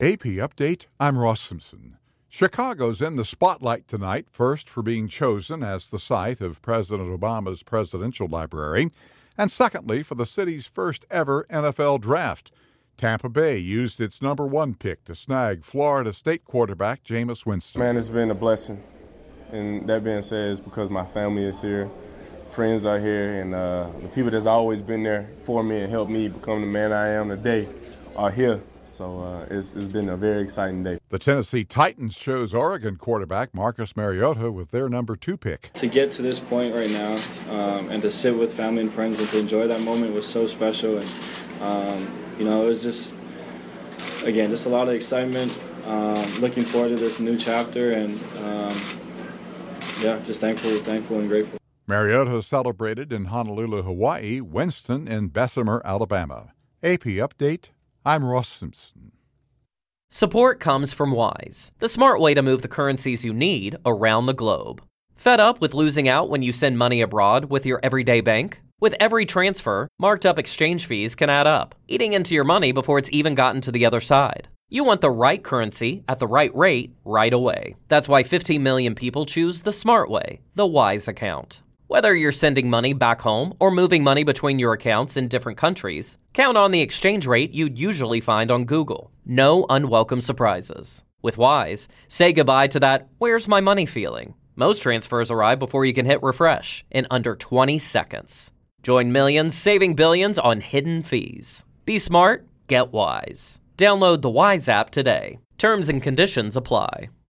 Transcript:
AP Update, I'm Ross Simpson. Chicago's in the spotlight tonight, first for being chosen as the site of President Obama's presidential library, and secondly for the city's first ever NFL draft. Tampa Bay used its number one pick to snag Florida State quarterback Jameis Winston. Man, it's been a blessing. And that being said, it's because my family is here, friends are here, and the people that's always been there for me and helped me become the man I am today are here. So it's been a very exciting day. The Tennessee Titans chose Oregon quarterback Marcus Mariota with their number 2 pick. To get to this point right now and to sit with family and friends and to enjoy that moment was so special. And, it was just a lot of excitement. Looking forward to this new chapter and, just thankful and grateful. Mariota celebrated in Honolulu, Hawaii, Winston in Bessemer, Alabama. AP Update, I'm Ross Simpson. Support comes from Wise, the smart way to move the currencies you need around the globe. Fed up with losing out when you send money abroad with your everyday bank? With every transfer, marked up exchange fees can add up, eating into your money before it's even gotten to the other side. You want the right currency at the right rate right away. That's why 15 million people choose the smart way, the Wise account. Whether you're sending money back home or moving money between your accounts in different countries, count on the exchange rate you'd usually find on Google. No unwelcome surprises. With Wise, say goodbye to that "where's my money" feeling. Most transfers arrive before you can hit refresh in under 20 seconds. Join millions saving billions on hidden fees. Be smart, get Wise. Download the Wise app today. Terms and conditions apply.